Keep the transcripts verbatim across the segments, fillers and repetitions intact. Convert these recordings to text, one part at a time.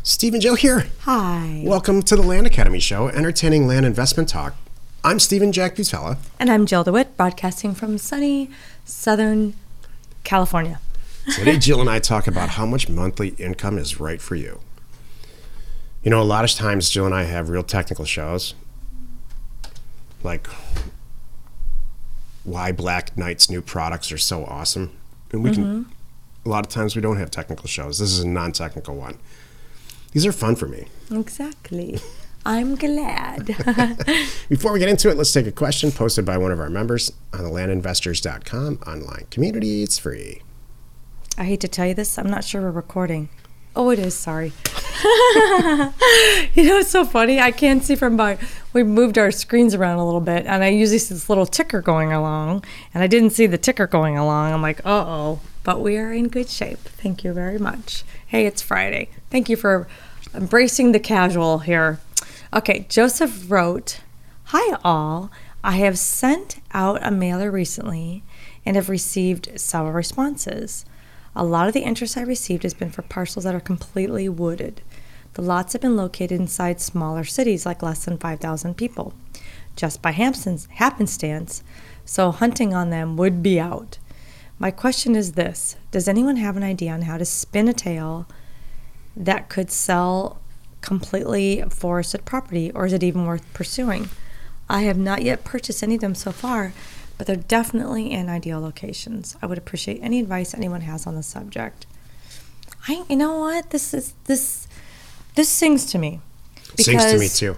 Steve and Jill here. Hi. Welcome to the Land Academy Show, entertaining land investment talk. I'm Stephen Jack Butella. And I'm Jill DeWitt, broadcasting from sunny Southern California. Today, Jill and I talk about how much monthly income is right for you. You know, a lot of times, Jill and I have real technical shows, like why Black Knight's new products are so awesome. And we mm-hmm. can, a lot of times we don't have technical shows. This is a non-technical one. These are fun for me. Exactly. I'm glad. Before we get into it, let's take a question posted by one of our members on the land investors dot com online community. It's free. I hate to tell you this. I'm not sure we're recording. Oh, it is. Sorry. You know, it's so funny. I can't see from my, we moved our screens around a little bit, and I usually see this little ticker going along, and I didn't see the ticker going along. I'm like, uh-oh. But we are in good shape. Thank you very much. Hey, it's Friday. Thank you for embracing the casual here. Okay, Joseph wrote, "Hi all. I have sent out a mailer recently and have received several responses. A lot of the interest I received has been for parcels that are completely wooded. The lots have been located inside smaller cities like less than five thousand people, just by happenstance, so hunting on them would be out. My question is this: does anyone have an idea on how to spin a tale that could sell completely forested property, or is it even worth pursuing? I have not yet purchased any of them so far, but they're definitely in ideal locations. I would appreciate any advice anyone has on the subject." I, you know what? This is this this sings to me. Sings to me too.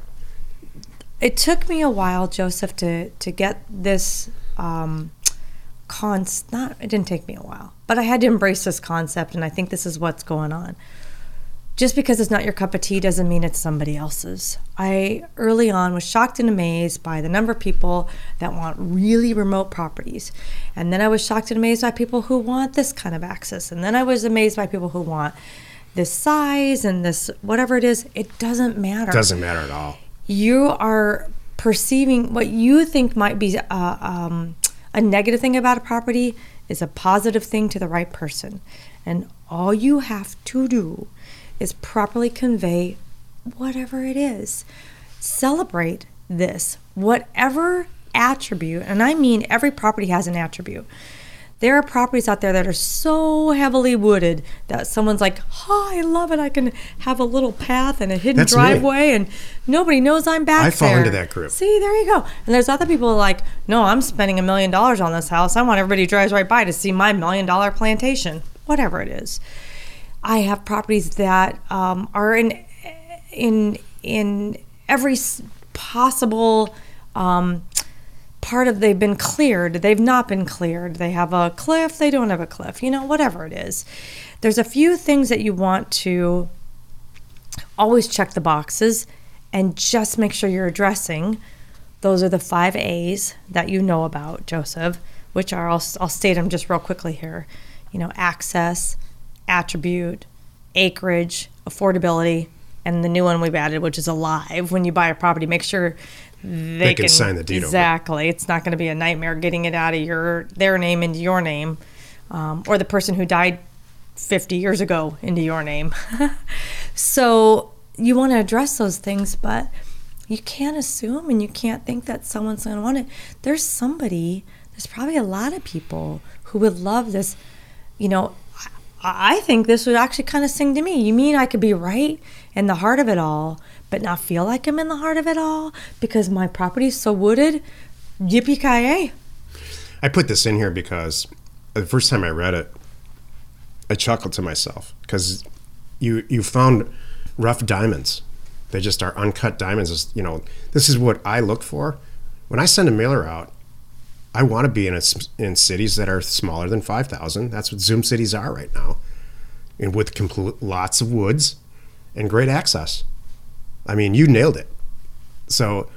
It took me a while, Joseph, to to get this. Um, Cons not it didn't take me a while, but I had to embrace this concept, and I think this is what's going on. Just because it's not your cup of tea doesn't mean it's somebody else's. I early on was shocked and amazed by the number of people that want really remote properties, and then I was shocked and amazed by people who want this kind of access, and then I was amazed by people who want this size and this whatever it is. It doesn't matter. Doesn't matter at all. You are perceiving what you think might be uh, um a negative thing about a property is a positive thing to the right person. And all you have to do is properly convey whatever it is. Celebrate this, whatever attribute, and I mean every property has an attribute. There are properties out there that are so heavily wooded that someone's like, oh, I love it. I can have a little path and a hidden That's driveway me. And nobody knows I'm back I there. fall into that group. See, there you go. And there's other people like, no, I'm spending a million dollars on this house. I want everybody who drives right by to see my million dollar plantation, whatever it is. I have properties that um, are in in in every possible um part of, they've been cleared, they've not been cleared, they have a cliff, they don't have a cliff, you know, whatever it is. There's a few things that you want to always check the boxes and just make sure you're addressing. Those are the five A's that you know about, Joseph, which are, I'll, I'll state them just real quickly here. You know, access, attribute, acreage, affordability, and the new one we've added, which is alive. When you buy a property, make sure They, they can, can sign the deed exactly. over. It's not going to be a nightmare getting it out of your their name into your name, um, or the person who died fifty years ago into your name. So you want to address those things, but you can't assume and you can't think that someone's going to want it. There's somebody, there's probably a lot of people who would love this. You know, I, I think this would actually kind of sing to me. You mean I could be right in the heart of it all, but not feel like I'm in the heart of it all because my property is so wooded? Yippee-ki-yay. I put this in here because the first time I read it, I chuckled to myself because you you found rough diamonds. They just are uncut diamonds. You know, this is what I look for. When I send a mailer out, I want to be in a, in cities that are smaller than five thousand. That's what Zoom cities are right now. And with complete, lots of woods and great access. I mean, you nailed it. So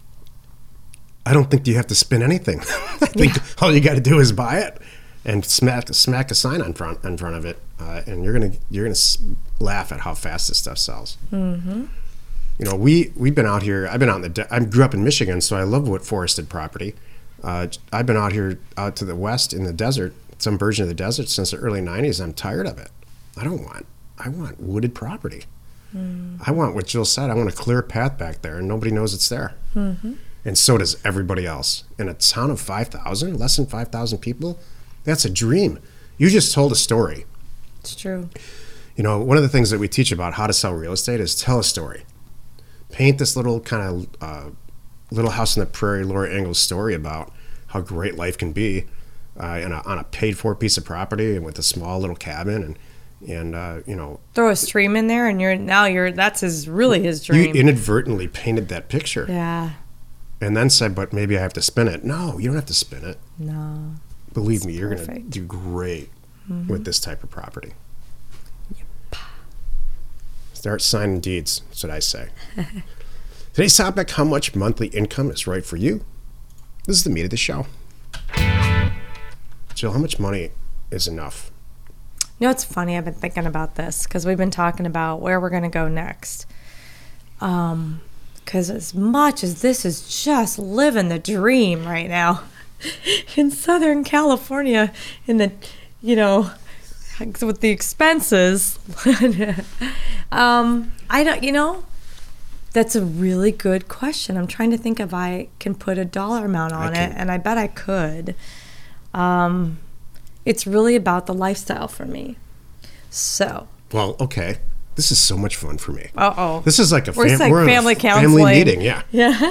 I don't think you have to spin anything. I think yeah. all you got to do is buy it and smack smack a sign on front in front of it, uh, and you're gonna you're gonna laugh at how fast this stuff sells. Mm-hmm. You know, we we've been out here. I've been out in the. De- I grew up in Michigan, so I love what forested property. Uh, I've been out here out to the west in the desert, some version of the desert, since the early nineties. I'm tired of it. I don't want I want wooded property. Mm. I want what Jill said. I want a clear path back there, and nobody knows it's there. Mm-hmm. And so does everybody else. In a town of five thousand, less than five thousand people, that's a dream. You just told a story. It's true. You know, one of the things that we teach about how to sell real estate is tell a story. Paint this little kind of uh, little house on the prairie, Laura Ingalls story about how great life can be uh, in a, on a paid-for piece of property and with a small little cabin, and and uh, you know, throw a stream in there, and you're now you're that's his really his dream. You inadvertently painted that picture. Yeah. And then said, but maybe I have to spin it. No, you don't have to spin it. No. Believe it's me, you're going to perfect. do great mm-hmm. with this type of property. Yep. Start signing deeds, that's what I say. Today's topic, how much monthly income is right for you? This is the meat of the show. Jill, how much money is enough? You know, it's funny. I've been thinking about this because we've been talking about where we're going to go next. Um, because as much as this is just living the dream right now in Southern California, in the, you know, with the expenses, um, I don't, you know, that's a really good question. I'm trying to think if I can put a dollar amount on it, and I bet I could. Um, it's really about the lifestyle for me. So. Well, okay. This is so much fun for me. Uh-oh. This is like a, we're fam- like we're family a counseling. family meeting. Yeah. Yeah.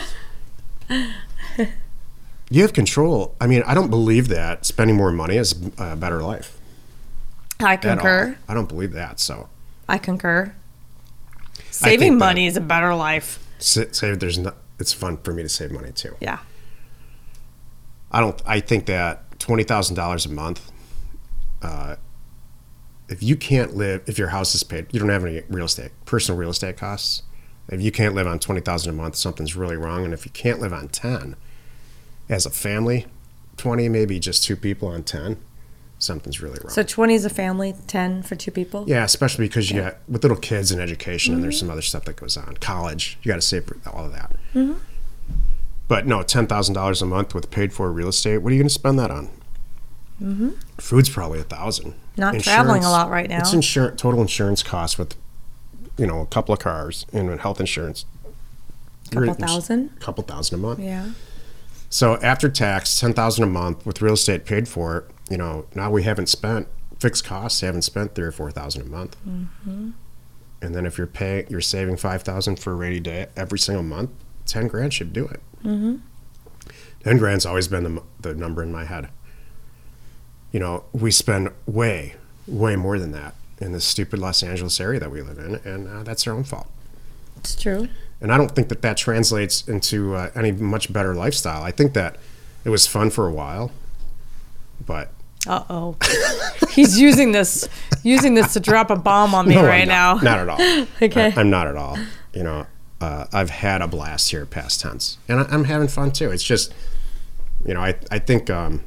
You have control. I mean, I don't believe that spending more money is a better life. I concur. I don't believe that. So. I concur. Saving I money is a better life. Save. There's no. It's fun for me to save money too. Yeah. I don't. I think that twenty thousand dollars a month. Uh, if you can't live, if your house is paid, you don't have any real estate, personal real estate costs. If you can't live on twenty thousand a month, something's really wrong. And if you can't live on ten, as a family, twenty, maybe just two people on ten, something's really wrong. So twenty is a family, ten for two people? Yeah, especially because you yeah. got with little kids and education, mm-hmm. and there's some other stuff that goes on. College, you got to save for all of that. Mm-hmm. But no, ten thousand dollars a month with paid for real estate. What are you going to spend that on? Mm-hmm. Food's probably a thousand. Not insurance, traveling a lot right now. It's insurance, total insurance costs with, you know, a couple of cars and health insurance. Couple thousand? A couple thousand a month. Yeah. So after tax, ten thousand a month with real estate paid for, you know, now we haven't spent fixed costs, haven't spent three or four thousand a month. Mm-hmm. And then if you're paying, you're saving five thousand for a rainy day every single month, ten grand should do it. Mm-hmm. ten grand's always been the, the number in my head. You know, we spend way, way more than that in this stupid Los Angeles area that we live in, and uh, that's our own fault. It's true. And I don't think that that translates into uh, any much better lifestyle. I think that it was fun for a while, but... Uh-oh. He's using this using this to drop a bomb on me no, right not, now. Not at all. Okay. I, I'm not at all. You know, uh, I've had a blast here past tense, and I, I'm having fun too. It's just, you know, I, I think... Um,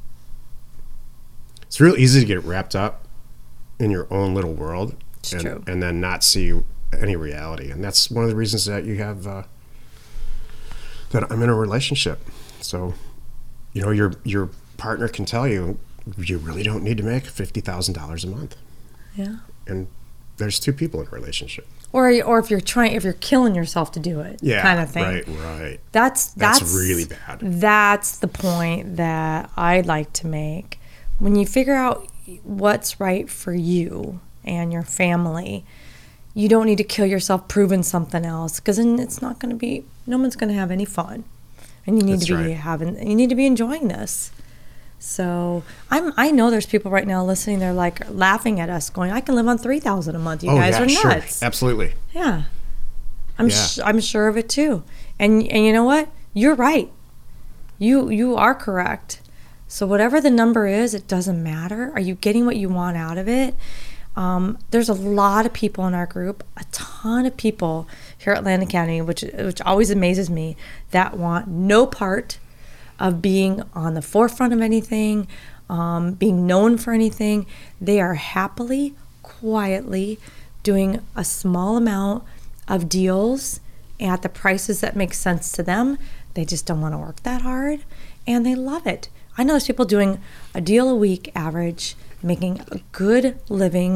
It's real easy to get wrapped up in your own little world, it's and, true. and then not see any reality. And that's one of the reasons that you have uh, that I'm in a relationship. So, you know, your your partner can tell you you really don't need to make fifty thousand dollars a month. Yeah. And there's two people in a relationship. Or or if you're trying, if you're killing yourself to do it, yeah, kind of thing. Right, right. That's that's, that's really bad. That's the point that I'd like to make. When you figure out what's right for you and your family, you don't need to kill yourself proving something else, because then it's not going to be, no one's going to have any fun, and you need That's to be right. having, you need to be enjoying this. So I'm, I know there's people right now listening. They're like laughing at us, going, "I can live on three thousand a month. You oh, guys yeah, are nuts." Sure. Absolutely. Yeah, I'm Yeah. sh- I'm sure of it too. And and you know what? You're right. You you are correct. So whatever the number is, it doesn't matter. Are you getting what you want out of it? Um, there's a lot of people in our group, a ton of people here at Land Academy, which which always amazes me, that want no part of being on the forefront of anything, um, being known for anything. They are happily, quietly doing a small amount of deals at the prices that make sense to them. They just don't want to work that hard, and they love it. I know there's people doing a deal a week average, making a good living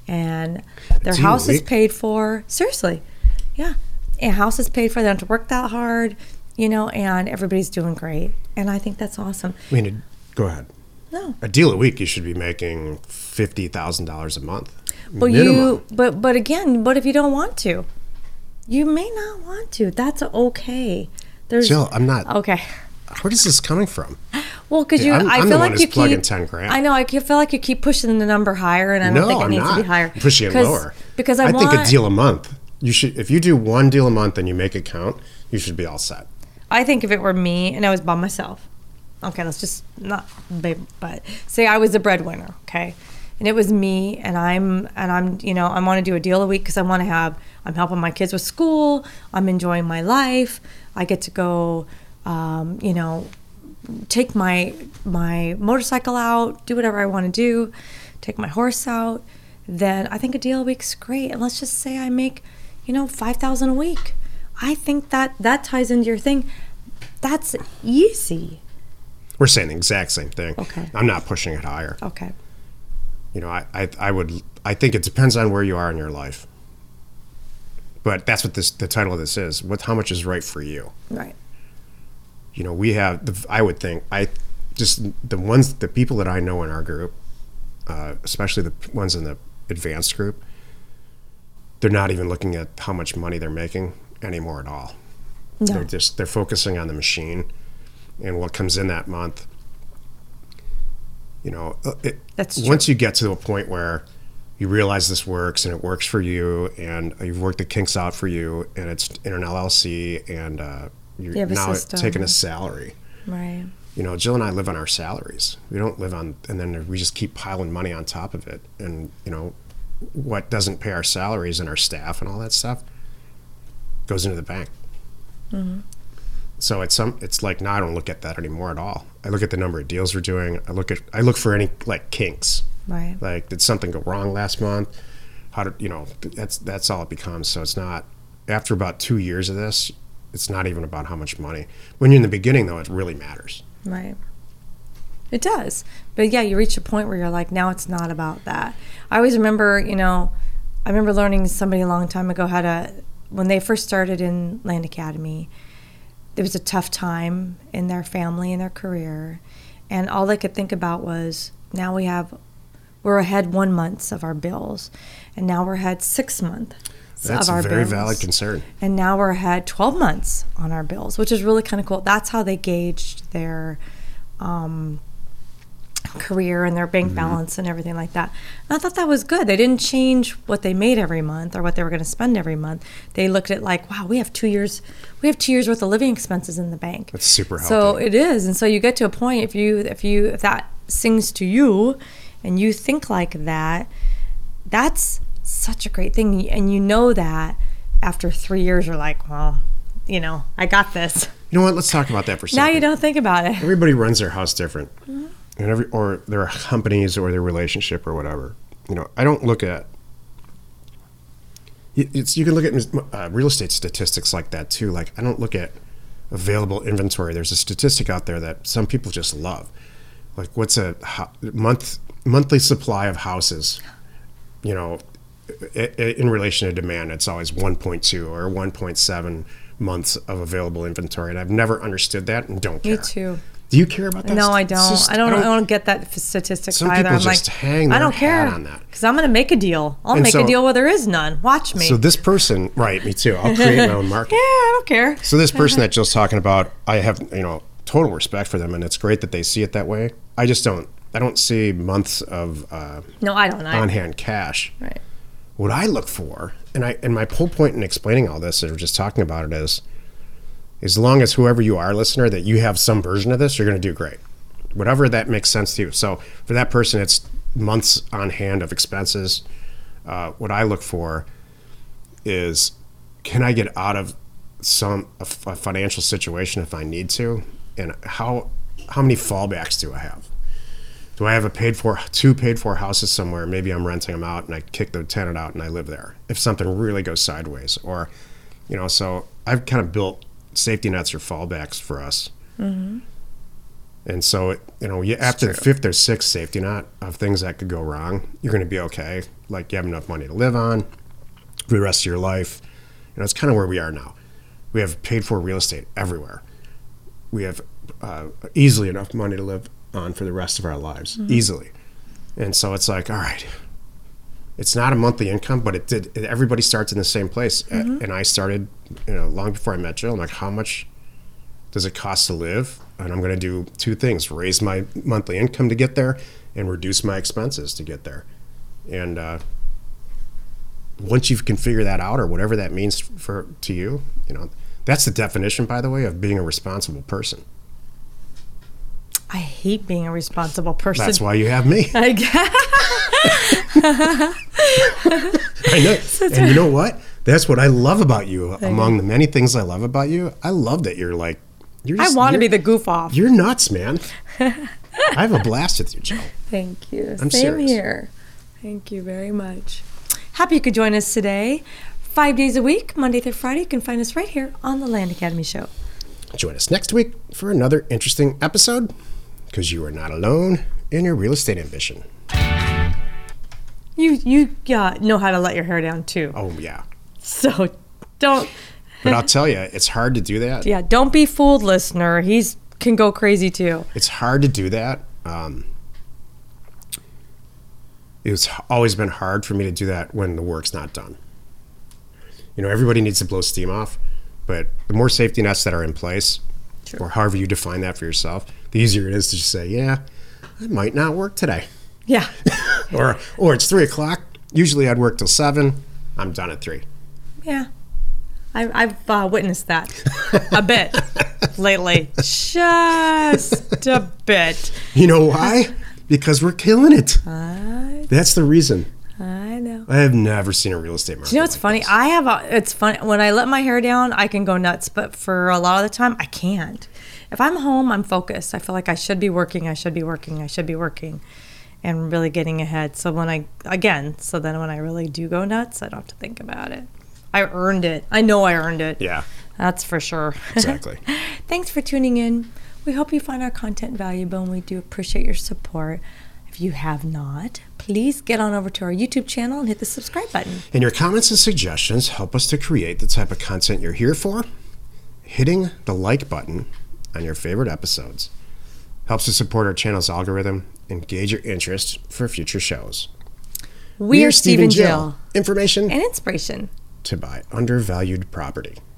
and their deal house a is week? paid for. Seriously, yeah, and house is paid for. They don't have to work that hard, you know, and everybody's doing great. And I think that's awesome. I mean, it, go ahead. No, A deal a week, you should be making fifty thousand dollars a month. but minimum. you, but but again, what if you don't want to? You may not want to. That's okay. There's Jill, I'm not. okay. Where is this coming from? Well, because Yeah, you, I'm- I I'm the feel one like who's you plugging keep. ten grand. I know. I feel like you keep pushing the number higher, and I don't No, think it I'm needs not. to be higher. I'm pushing it 'Cause- lower. Because I, I want. think a deal a month. You should, if you do one deal a month and you make it count, you should be all set. I think if it were me and I was by myself, okay, let's just not, big, but say I was the breadwinner, okay, and it was me, and I'm, and I'm, you know, I want to do a deal a week because I want to have, I'm helping my kids with school, I'm enjoying my life, I get to go, um, you know, take my my motorcycle out, do whatever I want to do, take my horse out. Then I think a deal a week's great, and let's just say I make, you know, five thousand a week. I think that that ties into your thing. That's easy. We're saying the exact same thing. Okay. I'm not pushing it higher. Okay. You know, I, I, I would, I think it depends on where you are in your life. But that's what this, the title of this is. What, how much is right for you? Right. You know, we have, the, I would think, I just, the ones, the people that I know in our group, uh, especially the ones in the advanced group, they're not even looking at how much money they're making anymore at all. No. They're just, they're focusing on the machine and what comes in that month. You know, it, That's true. once you get to a point where you realize this works and it works for you and you've worked the kinks out for you and it's in an L L C and uh, you're You have a now system. taking a salary. Right. You know, Jill and I live on our salaries. We don't live on, and then we just keep piling money on top of it. And, you know, what doesn't pay our salaries and our staff and all that stuff goes into the bank. Mm-hmm. So it's some, it's like, now I don't look at that anymore at all. I look at the number of deals we're doing. I look at, I look for any like kinks. Right. Like, did something go wrong last month? How did, you know, that's, that's all it becomes. So it's not, after about two years of this, it's not even about how much money. When you're in the beginning though, it really matters. Right. It does. But yeah, you reach a point where you're like, now it's not about that. I always remember, you know, I remember learning somebody a long time ago how to, when they first started in Land Academy, it was a tough time in their family and their career. And all they could think about was, now we have, we're ahead one month of our bills. And now we're ahead six months That's of our a very bills. valid concern. And now we're ahead twelve months on our bills, which is really kind of cool. That's how they gauged their um, career and their bank Mm-hmm. balance and everything like that. And I thought that was good. They didn't change what they made every month or what they were going to spend every month. They looked at like, wow, we have two years, we have two years worth of living expenses in the bank. That's super healthy. So it is, and so you get to a point if you if you if that sings to you, and you think like that, that's such a great thing. And you know that after three years, you're like, well, you know, I got this. You know what? Let's talk about that for a second. Now you don't think about it. Everybody runs their house different, Mm-hmm. and every or their companies or their relationship or whatever. You know, I don't look at. It's you can look at uh, real estate statistics like that too. Like I don't look at available inventory. There's a statistic out there that some people just love. Like what's a ho- month monthly supply of houses? You know, i- i- in relation to demand, it's always one point two or one point seven months of available inventory, and I've never understood that and don't care. Me too. Do you care about that? No, I It's don't. just- I don't. I don't get that f- statistics Some either. people I'm just like, hang I their don't care hat on that. because I'm going to make a deal. I'll And make so- a deal where there is none. Watch me. So this person, right? Me too. I'll create my own market. yeah, I don't care. So this person that Jill's talking about, I have you know total respect for them, and it's great that they see it that way. I just don't. I don't see months of uh, No, I don't. I, on-hand cash. right. What I look for, and I and my whole point in explaining all this, or just talking about it, is as long as whoever you are, listener, that you have some version of this, you're going to do great. Whatever that makes sense to you. So for that person, it's months on hand of expenses. Uh, what I look for is, can I get out of some a, a financial situation if I need to, and how how many fallbacks do I have? Do I have a paid for two paid for houses somewhere? Maybe I'm renting them out and I kick the tenant out and I live there. If something really goes sideways, or you know, so I've kind of built safety nets or fallbacks for us. Mm-hmm. And so, it, you know, you, after the fifth or sixth safety net of things that could go wrong, you're going to be okay. Like you have enough money to live on for the rest of your life. You know, it's kind of where we are now. We have paid for real estate everywhere. We have uh, easily enough money to live on for the rest of our lives, mm-hmm. easily. And so it's like, all right, it's not a monthly income, but it did. It, everybody starts in the same place. Mm-hmm. And I started, you know, long before I met Jill. I'm like, how much does it cost to live? And I'm going to do two things: raise my monthly income to get there, and reduce my expenses to get there. And uh, once you can figure that out, or whatever that means for to you, you know, that's the definition, by the way, of being a responsible person. I hate being a responsible person. That's why you have me. I guess. I know. And you know what? That's what I love about you. Thank Among you. the many things I love about you, I love that you're like, you're just, I want to be the goof off. You're nuts, man. I have a blast with you, Jill. Thank you. I'm Same serious. here. Thank you very much. Happy you could join us today. Five days a week, Monday through Friday. You can find us right here on the Land Academy Show. Join us next week for another interesting episode, because you are not alone in your real estate ambition. You you uh, know how to let your hair down too. Oh, yeah. So don't. But I'll tell you, it's hard to do that. Yeah, don't be fooled, listener. He's can go crazy too. It's hard to do that. Um, it's always been hard for me to do that when the work's not done. You know, everybody needs to blow steam off, but the more safety nets that are in place, True. or however you define that for yourself, the easier it is to just say, yeah, it might not work today. Yeah. or or it's three o'clock. Usually I'd work till seven. I'm done at three. Yeah. I, I've uh, witnessed that a bit lately. Just a bit. You know why? Because we're killing it. I, That's the reason. I know. I have never seen a real estate market. Do you know what's like funny? this. I have a, it's funny when I let my hair down, I can go nuts, but for a lot of the time I can't. If I'm home, I'm focused. I feel like I should be working, I should be working, I should be working and really getting ahead. So when I, again, so then when I really do go nuts, I don't have to think about it. I earned it. I know I earned it. Yeah. That's for sure. Exactly. Thanks for tuning in. We hope you find our content valuable, and we do appreciate your support. If you have not, please get on over to our YouTube channel and hit the subscribe button. And your comments and suggestions help us to create the type of content you're here for. Hitting the like button on your favorite episodes helps to support our channel's algorithm and gauge your interest for future shows. We, we are Steve and Jill. Information and inspiration to buy undervalued property.